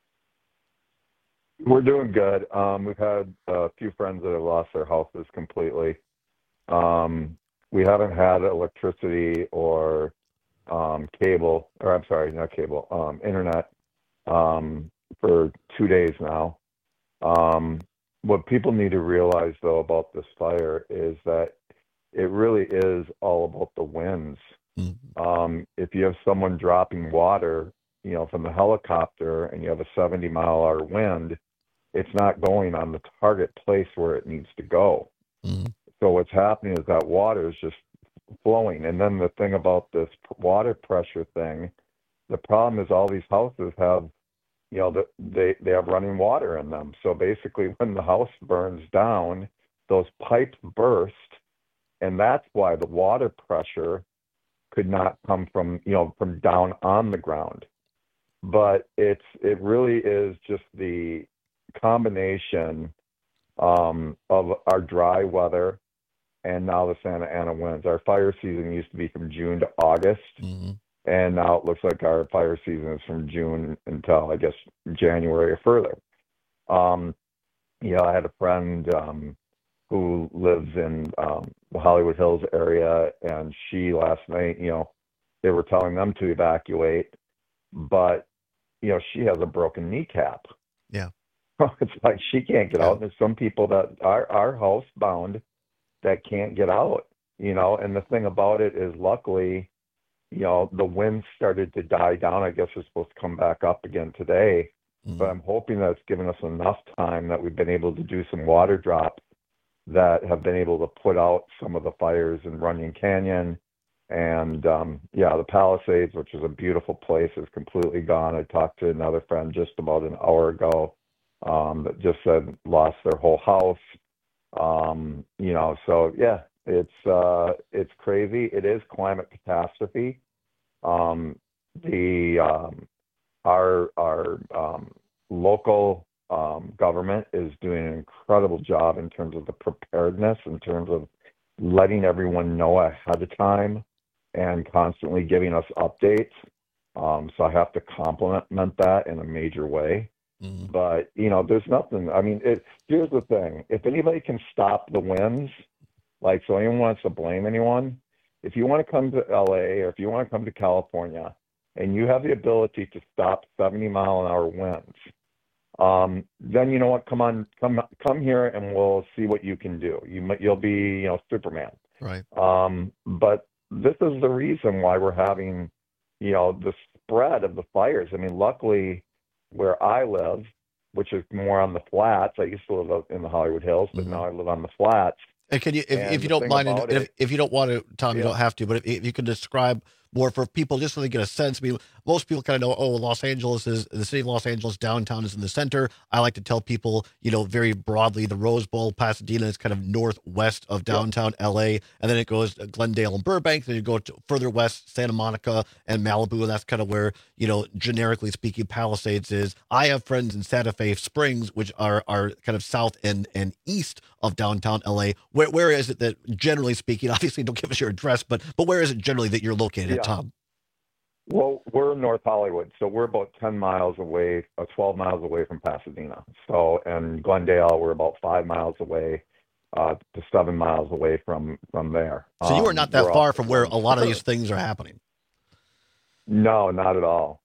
We're doing good. We've had a few friends that have lost their houses completely. We haven't had electricity or cable, or I'm sorry, not cable, internet for 2 days now. What people need to realize, though, about this fire is that it really is all about the winds. Mm-hmm. If you have someone dropping water, from the helicopter, and you have a 70-mile-an-hour wind, it's not going on the target place where it needs to go. Mm-hmm. So what's happening is that water is just flowing. And then the thing about this water pressure thing, the problem is all these houses have, they have running water in them. So basically when the house burns down, those pipes burst, and that's why the water pressure could not come from down on the ground. But it really is just the combination of our dry weather and now the Santa Ana winds. Our fire season used to be from June to August, and now it looks like our fire season is from June until, I guess, January or further. I had a friend who lives in the Hollywood Hills area, and she last night, they were telling them to evacuate, but, she has a broken kneecap. Yeah. It's like she can't get out. And there's some people that are housebound that can't get out, and the thing about it is, luckily, the wind started to die down. I guess it's supposed to come back up again today, but I'm hoping that it's given us enough time that we've been able to do some water drops that have been able to put out some of the fires in Runyon Canyon. And the Palisades, which is a beautiful place, is completely gone. I talked to another friend just about an hour ago that just said lost their whole house. So yeah, it's crazy. It is climate catastrophe. Our local government is doing an incredible job in terms of the preparedness, in terms of letting everyone know ahead of time and constantly giving us updates. So I have to compliment that in a major way. But, there's nothing. I mean, here's the thing. If anybody can stop the winds, so anyone wants to blame anyone, if you want to come to LA or if you want to come to California and you have the ability to stop 70-mile-an-hour winds, then you know what? Come here and we'll see what you can do. You'll be, Superman. Right. But this is the reason why we're having, the spread of the fires. I mean, luckily, where I live, which is more on the flats. I used to live in the Hollywood Hills, but now I live on the flats. And can you, if you don't mind, if you don't want to, Tom, you don't have to, but if you can describe more for people just so they get a sense. I mean, most people kind of know, Los Angeles the city of Los Angeles, downtown is in the center. I like to tell people, very broadly, the Rose Bowl, Pasadena is kind of northwest of downtown LA, and then it goes to Glendale and Burbank. Then you go to further west, Santa Monica and Malibu, and that's kind of where, generically speaking, Palisades is. I have friends in Santa Fe Springs, which are kind of south and east of downtown LA. Where is it that, generally speaking, obviously don't give us your address, but where is it generally that you're located, Tom? Well, we're in North Hollywood, so we're about 10 miles away, 12 miles away from Pasadena. So, and Glendale, we're about 5 miles away to 7 miles away from there. So you are not that far from where a lot of these things are happening. No, not at all.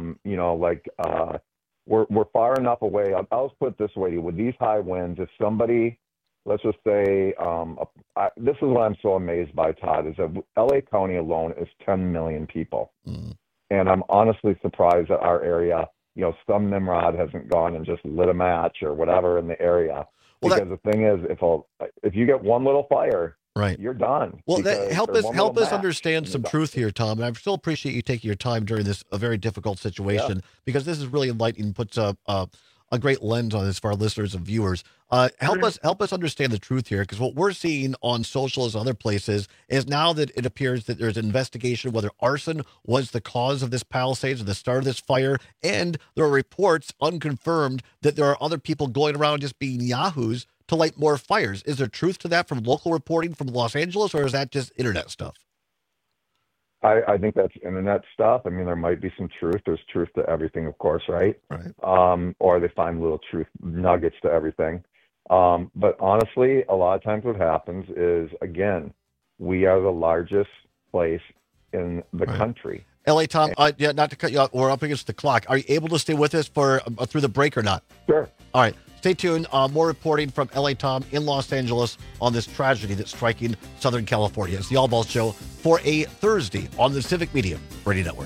We're far enough away. I'll put it this way: with these high winds, if somebody, let's just say, this is what I'm so amazed by, Todd, is that LA County alone is 10 million people. And I'm honestly surprised that our area, some Nimrod hasn't gone and just lit a match or whatever in the area. Well, because the thing is, if you get one little fire, right, you're done. Well, help us understand some truth here, Tom. And I still appreciate you taking your time during this a very difficult situation, because this is really enlightening, puts a great lens on this for our listeners and viewers. Help us understand the truth here, because what we're seeing on social and other places is now that it appears that there's an investigation whether arson was the cause of this Palisades or the start of this fire, and there are reports, unconfirmed, that there are other people going around just being yahoos to light more fires. Is there truth to that from local reporting from Los Angeles, or is that just internet stuff? I think that's internet stuff. I mean, there might be some truth. There's truth to everything, of course, right? Right. Or they find little truth nuggets to everything. But honestly, a lot of times what happens is, again, we are the largest place in the country. LA, Tom, not to cut you off, we're up against the clock. Are you able to stay with us for through the break or not? Sure. All right. Stay tuned. More reporting from LA Tom in Los Angeles on this tragedy that's striking Southern California. It's the All Balls Show for a Thursday on the Civic Media Radio Network.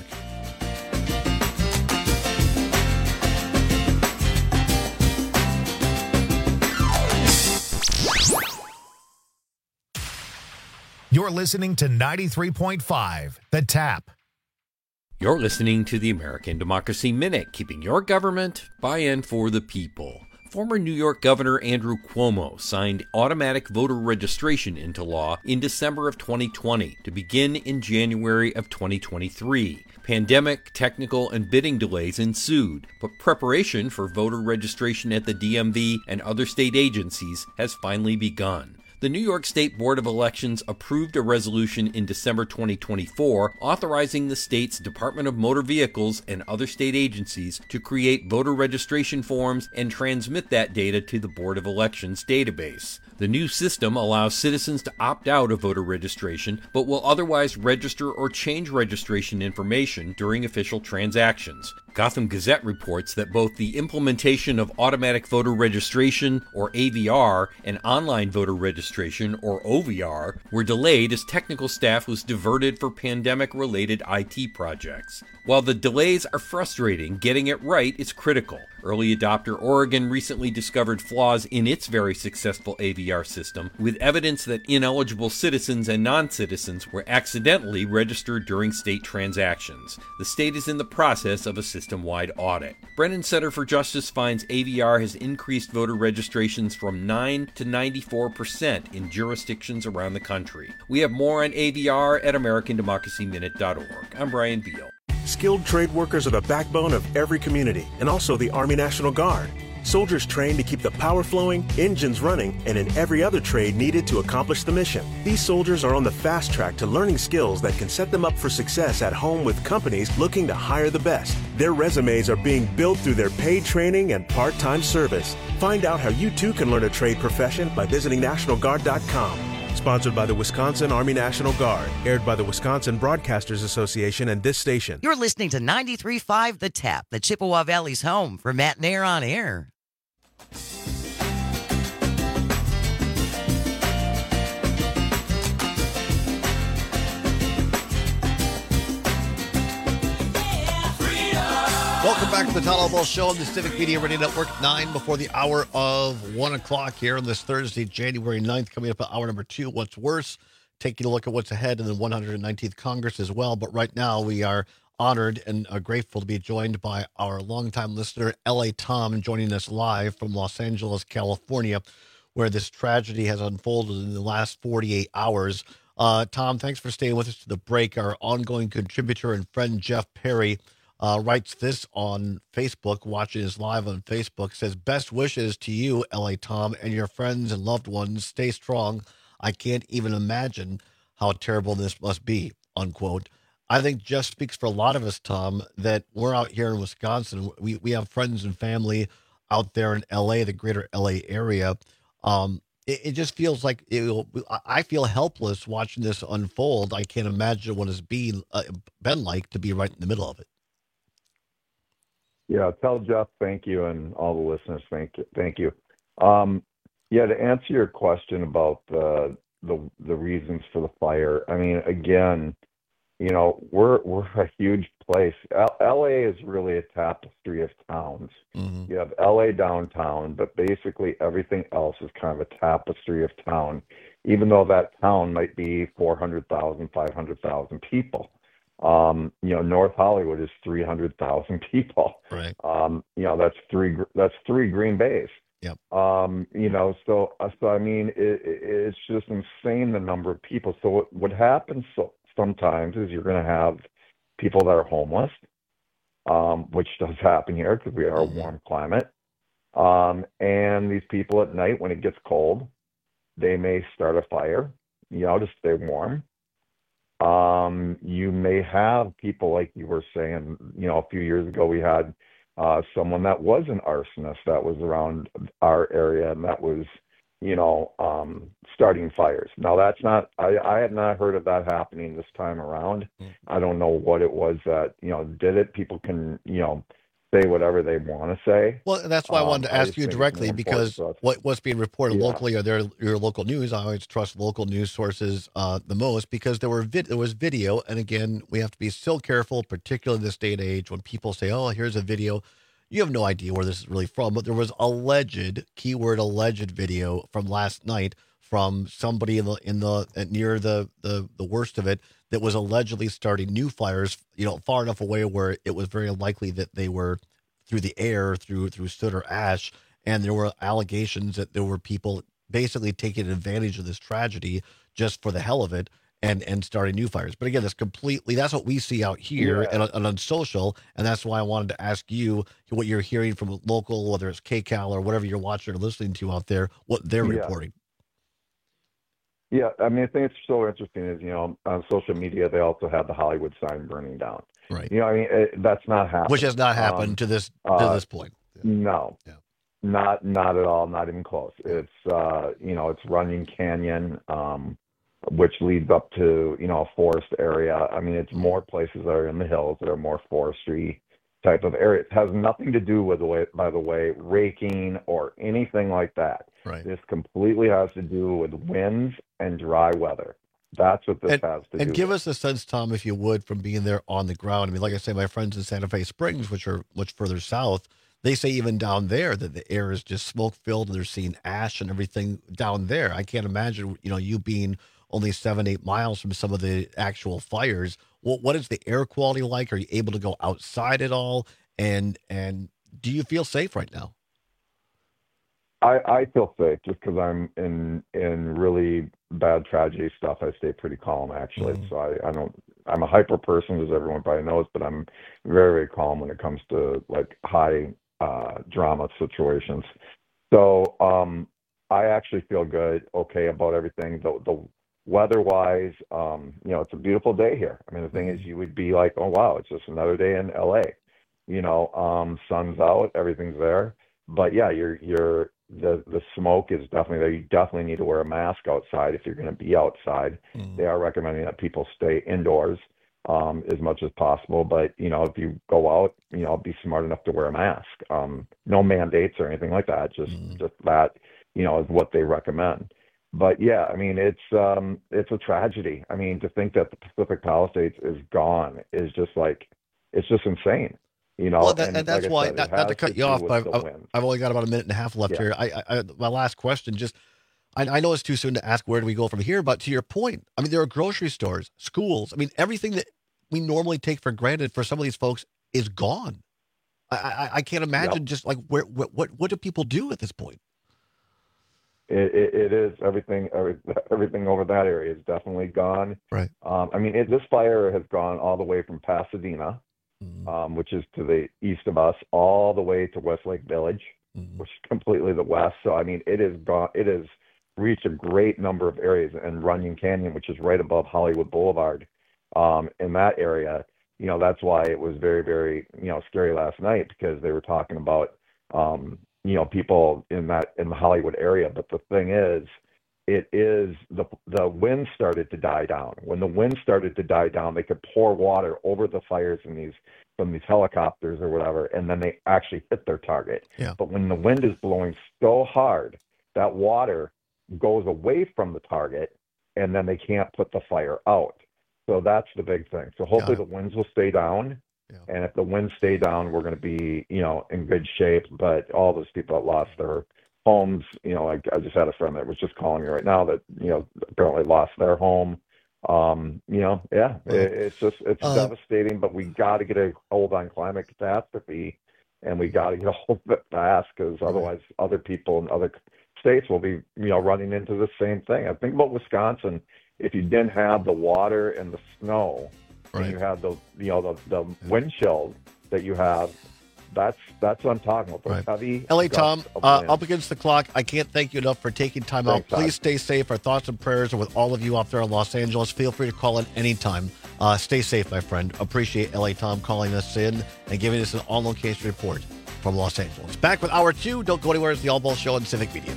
You're listening to 93.5, The Tap. You're listening to the American Democracy Minute, keeping your government by and for the people. Former New York Governor Andrew Cuomo signed automatic voter registration into law in December of 2020 to begin in January of 2023. Pandemic, technical, and bidding delays ensued, but preparation for voter registration at the DMV and other state agencies has finally begun. The New York State Board of Elections approved a resolution in December 2024 authorizing the state's Department of Motor Vehicles and other state agencies to create voter registration forms and transmit that data to the Board of Elections database. The new system allows citizens to opt out of voter registration, but will otherwise register or change registration information during official transactions. Gotham Gazette reports that both the implementation of automatic voter registration, or AVR, and online voter registration, or OVR, were delayed as technical staff was diverted for pandemic-related IT projects. While the delays are frustrating, getting it right is critical. Early adopter Oregon recently discovered flaws in its very successful AVR system, with evidence that ineligible citizens and non-citizens were accidentally registered during state transactions. The state is in the process of a system-wide audit. Brennan Center for Justice finds AVR has increased voter registrations from 9 to 94% in jurisdictions around the country. We have more on AVR at AmericanDemocracyMinute.org. I'm Brian Beal. Skilled trade workers are the backbone of every community, and also the Army National Guard. Soldiers trained to keep the power flowing, engines running, and in every other trade needed to accomplish the mission. These soldiers are on the fast track to learning skills that can set them up for success at home with companies looking to hire the best. Their resumes are being built through their paid training and part-time service. Find out how you too can learn a trade profession by visiting NationalGuard.com. Sponsored by the Wisconsin Army National Guard. Aired by the Wisconsin Broadcasters Association and this station. You're listening to 93.5 The Tap, the Chippewa Valley's home for Matt Nair on Air. Welcome back to the Tyler Ball Show on the Civic Media Radio Network, 9 before the hour of 1 o'clock here on this Thursday, January 9th. Coming up at hour number 2, What's Worse? Taking a look at what's ahead in the 119th Congress as well. But right now we are honored and are grateful to be joined by our longtime listener, L.A. Tom, joining us live from Los Angeles, California, where this tragedy has unfolded in the last 48 hours. Tom, thanks for staying with us to the break. Our ongoing contributor and friend, Jeff Perry, writes this on Facebook, watching us live on Facebook, says, best wishes to you, L.A. Tom, and your friends and loved ones. Stay strong. I can't even imagine how terrible this must be, unquote. I think just speaks for a lot of us, Tom, that we're out here in Wisconsin. We have friends and family out there in L.A., the greater L.A. area. It just feels like I feel helpless watching this unfold. I can't imagine what it's been like to be right in the middle of it. Yeah, tell Jeff thank you, and all the listeners thank you. Yeah, to answer your question about the reasons for the fire, I mean, again, you know, we're a huge place. LA is really a tapestry of towns. Mm-hmm. You have LA downtown, but basically everything else is kind of a tapestry of town, even though that town might be 400,000, 500,000 people. You know, North Hollywood is 300,000 people. Right. You know, that's three Green Bays. Yep. You know, so I mean, it's just insane the number of people. So what happens sometimes is you're going to have people that are homeless, which does happen here because we are a warm climate. And these people at night, when it gets cold, they may start a fire, you know, to stay warm. You may have people, like you were saying, you know, a few years ago we had someone that was an arsonist that was around our area, and that was, you know, starting fires. Now that's not, I had not heard of that happening this time around. I don't know what it was that, you know, did it. People can, you know, say whatever they want to say. Well, that's why I wanted to ask you directly, because what's being reported locally are your local news. I always trust local news sources the most, because there was video. And again, we have to be so careful, particularly in this day and age, when people say, oh, here's a video. You have no idea where this is really from, but there was alleged video from last night from somebody in the near the worst of it, that was allegedly starting new fires, you know, far enough away where it was very likely that they were through the air, through soot or ash, and there were allegations that there were people basically taking advantage of this tragedy just for the hell of it and starting new fires. But again, that's what we see out here and on social, and that's why I wanted to ask you what you're hearing from local, whether it's KCAL or whatever you're watching or listening to out there, what they're reporting. Yeah, I mean, I think it's so interesting is, on social media, they also had the Hollywood sign burning down. Right. I mean, that's not happened. Which has not happened to this point. No. Yeah. Not at all, not even close. It's, it's Runyon Canyon, which leads up to, a forest area. I mean, it's more places that are in the hills that are more forestry type of area. It has nothing to do with, by the way, raking or anything like that. Right. This completely has to do with winds and dry weather. That's what this has to do. And give us a sense, Tom, if you would, from being there on the ground. I mean, like I say, my friends in Santa Fe Springs, which are much further south, they say even down there that the air is just smoke-filled and they're seeing ash and everything down there. I can't imagine, you being only 7-8 miles from some of the actual fires. What is the air quality like? Are you able to go outside at all? And do you feel safe right now? I feel safe just because I'm in really bad tragedy stuff. I stay pretty calm, actually. Mm-hmm. So I'm a hyper person, as everyone probably knows, but I'm very, very calm when it comes to like high drama situations. So I actually feel okay about everything. The weather-wise, it's a beautiful day here. I mean, the thing is, you would be like, oh, wow, it's just another day in LA. Sun's out, everything's there. But yeah, the smoke is definitely there. You definitely need to wear a mask outside if you're going to be outside. They are recommending that people stay indoors as much as possible. But, if you go out, be smart enough to wear a mask. No mandates or anything like that. Just that, is what they recommend. But yeah, I mean, it's a tragedy. I mean, to think that the Pacific Palisades is gone is just it's just insane. Well, and that's like why, not to cut you off, but I've only got about a minute and a half left here. My last question, I know it's too soon to ask where do we go from here, but to your point, I mean, there are grocery stores, schools. I mean, everything that we normally take for granted for some of these folks is gone. I can't imagine just like what do people do at this point? It is everything over that area is definitely gone. Right. I mean, this fire has gone all the way from Pasadena, which is to the east of us, all the way to Westlake Village, which is completely the west. So, I mean, it has reached a great number of areas, and Runyon Canyon, which is right above Hollywood Boulevard, in that area, that's why it was very, very, scary last night, because they were talking about, people in the Hollywood area. But the thing is, the wind started to die down. When the wind started to die down, they could pour water over the fires from these helicopters or whatever, and then they actually hit their target. Yeah. But when the wind is blowing so hard, that water goes away from the target, and then they can't put the fire out. So that's the big thing. So hopefully the winds will stay down. Yeah. And if the winds stay down, we're going to be, in good shape. But all those people that lost their homes, like I just had a friend that was just calling me right now that, apparently lost their home. It's devastating, but we got to get a hold on climate catastrophe, and we got to get a hold of it fast, because otherwise other people in other states will be, running into the same thing. I think about Wisconsin. If you didn't have the water and the snow, and you have the wind chills that you have, that's what I'm talking about. Those heavy L.A. Tom, up against the clock. I can't thank you enough for taking time out. Please stay safe. Our thoughts and prayers are with all of you out there in Los Angeles. Feel free to call in anytime. Stay safe, my friend. Appreciate L.A. Tom calling us in and giving us an on-location report from Los Angeles. Back with Hour 2. Don't go anywhere. It's the All Balls Show on Civic Media.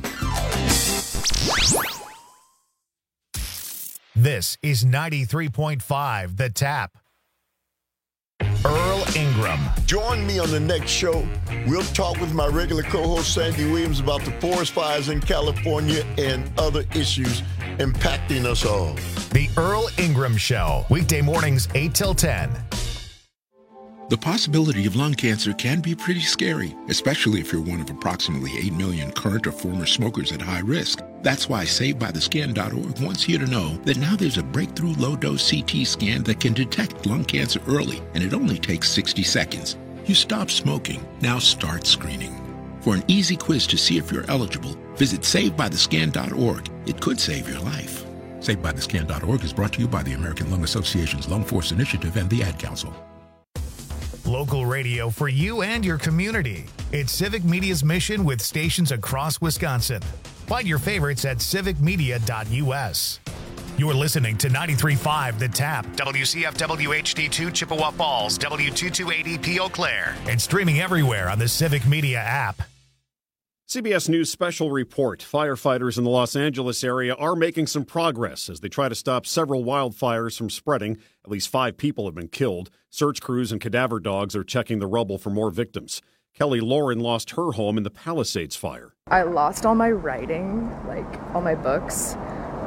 This is 93.5 The Tap. Earl Ingram. Join me on the next show. We'll talk with my regular co-host Sandy Williams about the forest fires in California and other issues impacting us all. The Earl Ingram Show, weekday mornings 8 till 10. The possibility of lung cancer can be pretty scary, especially if you're one of approximately 8 million current or former smokers at high risk. That's why SaveByTheScan.org wants you to know that now there's a breakthrough low-dose CT scan that can detect lung cancer early, and it only takes 60 seconds. You stop smoking. Now start screening. For an easy quiz to see if you're eligible, visit SaveByTheScan.org. It could save your life. SaveByTheScan.org is brought to you by the American Lung Association's Lung Force Initiative and the Ad Council. Local radio for you and your community. It's Civic Media's mission with stations across Wisconsin. Find your favorites at civicmedia.us. You're listening to 93.5 The Tap, WCFW HD2 Chippewa Falls, W228EP Eau Claire, and streaming everywhere on the Civic Media app. CBS News special report. Firefighters in the Los Angeles area are making some progress as they try to stop several wildfires from spreading. At least 5 people have been killed. Search crews and cadaver dogs are checking the rubble for more victims. Kelly Lauren lost her home in the Palisades fire. I lost all my writing, all my books.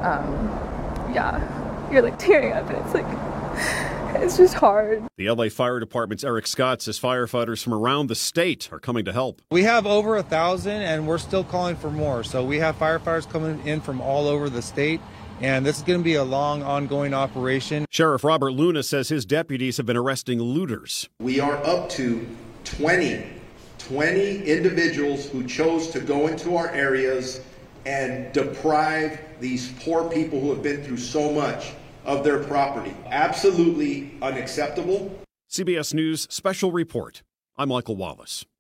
You're tearing up, and it's just hard. The LA Fire Department's Eric Scott says firefighters from around the state are coming to help. We have over 1,000, and we're still calling for more. So we have firefighters coming in from all over the state, and this is going to be a long, ongoing operation. Sheriff Robert Luna says his deputies have been arresting looters. We are up to 20 individuals who chose to go into our areas and deprive these poor people who have been through so much of their property. Absolutely unacceptable. CBS News special report. I'm Michael Wallace.